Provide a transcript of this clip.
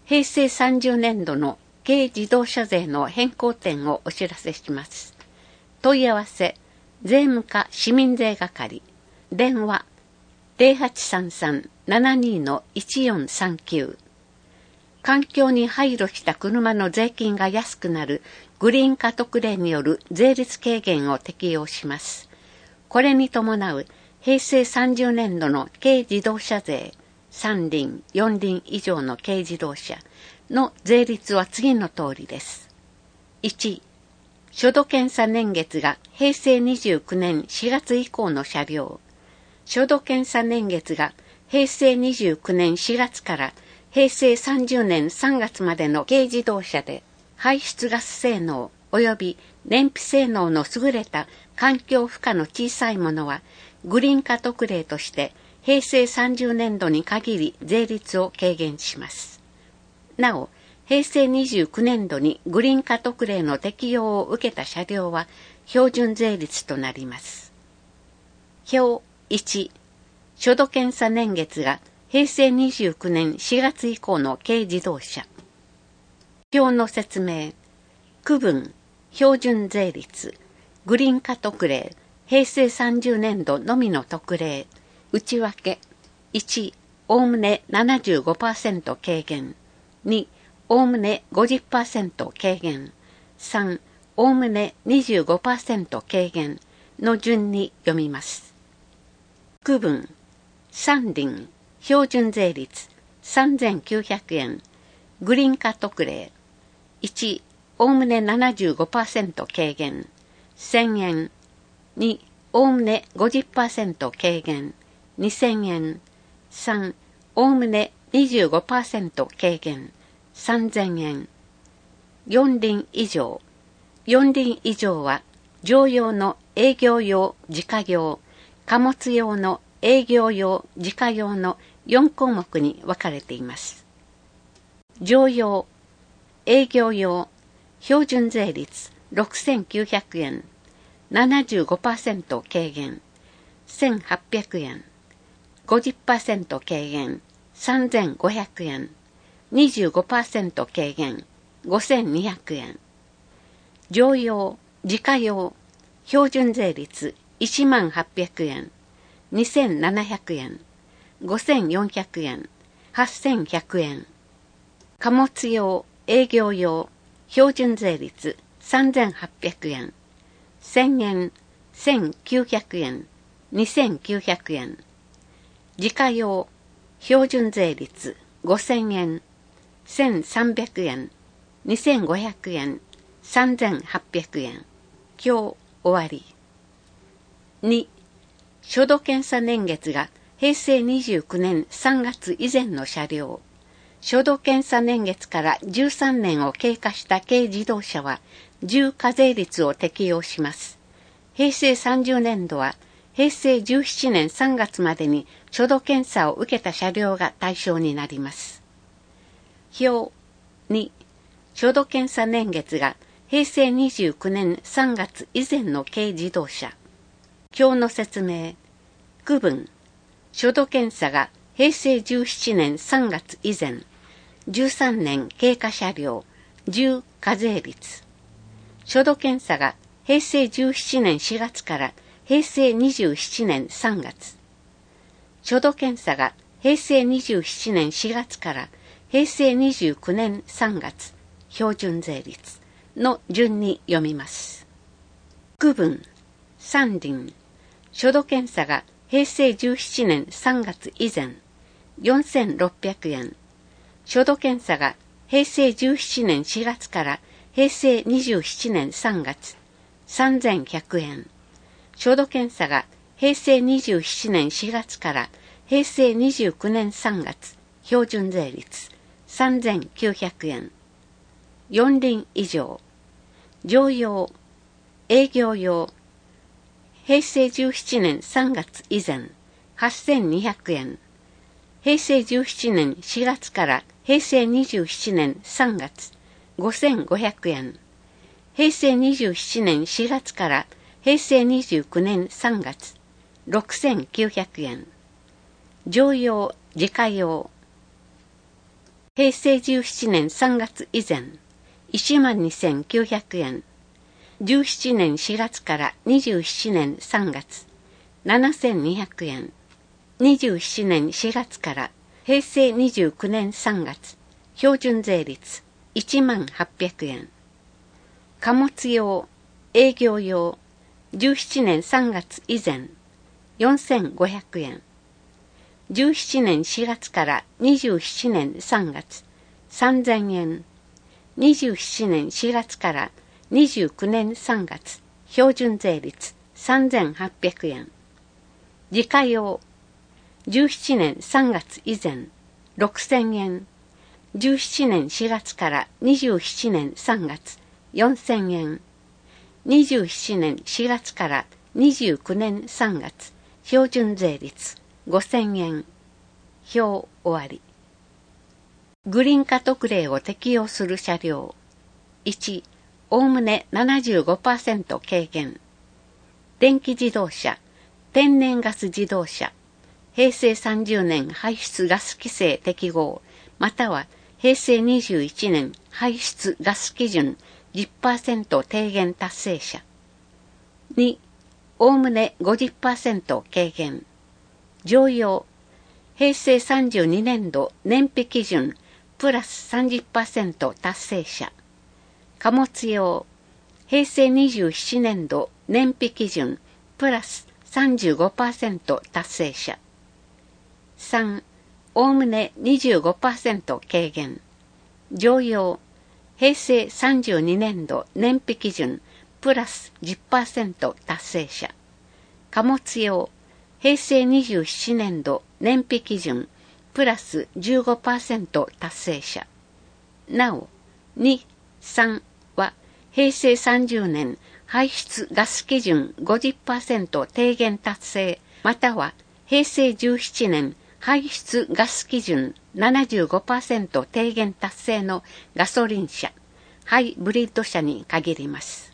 平成30年度の軽自動車税の変更点をお知らせします。問い合わせ、税務課市民税係、電話、0833-72-1439。環境に配慮した車の税金が安くなるグリーン化特例による税率軽減を適用します。これに伴う平成30年度の軽自動車税、3輪、4輪以上の軽自動車の税率は次の通りです。1、初度検査年月が平成29年4月以降の車両、初度検査年月が平成29年4月から平成30年3月までの軽自動車で、排出ガス性能及び燃費性能の優れた環境負荷の小さいものは、グリーン化特例として平成30年度に限り税率を軽減します。なお、平成29年度にグリーン化特例の適用を受けた車両は標準税率となります。表1、初度検査年月が平成29年4月以降の軽自動車。表の説明。区分、標準税率、グリーン化特例、平成30年度のみの特例。内訳。1、おおむね 75% 軽減。2、おおむね 50% 軽減。3、おおむね 25% 軽減の順に読みます。区分、3輪、標準税率3900円、グリーン化特例。1、おおむね 75% 軽減、1000円。2、おおむね 50% 軽減、2000円。3、おおむね 25% 軽減、3000円。4輪以上。4輪以上は、乗用の営業用、自家用、貨物用の営業用、自家用の4項目に分かれています。乗用、営業用、標準税率6900円、75% 軽減、1800円、50% 軽減、3500円、25% 軽減、5200円。乗用、自家用、標準税率10800円、2700円、5400円、8100円。貨物用、営業用、標準税率3800円、1000円、1900円、2900円。自家用、標準税率5000円、1300円、2500円、3800円。今日終わり。2、初度検査年月が平成29年3月以前の車両。初度検査年月から13年を経過した軽自動車は重課税率を適用します。平成30年度は平成17年3月までに初度検査を受けた車両が対象になります。表2、初度検査年月が平成29年3月以前の軽自動車。表の説明。区分。初度検査が平成17年3月以前。13年経過車両、重課税率。初度検査が平成17年4月から平成27年3月。初度検査が平成27年4月から平成29年3月、標準税率の順に読みます。区分、3輪。初度検査が平成17年3月以前、4600円。初度検査が平成17年4月から平成27年3月、3100円。初度検査が平成27年4月から平成29年3月、標準税率、3900円。4輪以上。乗用、営業用。平成17年3月以前、8200円。平成17年4月から平成27年3月、5500円。平成27年4月から平成29年3月、6900円。乗用、自家用。 平成17年3月以前、12,900円。17年4月から27年3月、7,200円。27年4月から平成29年3月、標準税率18,800円。貨物用、営業用、17年3月以前、4,500円。17年4月から27年3月、3,000円。27年4月から29年3月、標準税率3,800円。自家用、17年3月以前、6,000円。17年4月から27年3月、4,000円。27年4月から29年3月、標準税率5,000円。表終わり。グリーン化特例を適用する車両。1、おおむね 75% 軽減。電気自動車、天然ガス自動車、平成30年排出ガス規制適合、または平成21年排出ガス基準 10% 低減達成者。2、おおむね 50% 軽減。乗用、平成32年度燃費基準プラス 30% 達成者。貨物用、平成27年度燃費基準プラス 35% 達成者。3、おおむね 25% 軽減。乗用、平成32年度燃費基準プラス 10% 達成者。貨物用、平成27年度燃費基準プラス 15% 達成者。なお、2、3は平成30年排出ガス基準 50% 低減達成、または平成17年排出ガス基準 75% 低減達成のガソリン車、ハイブリッド車に限ります。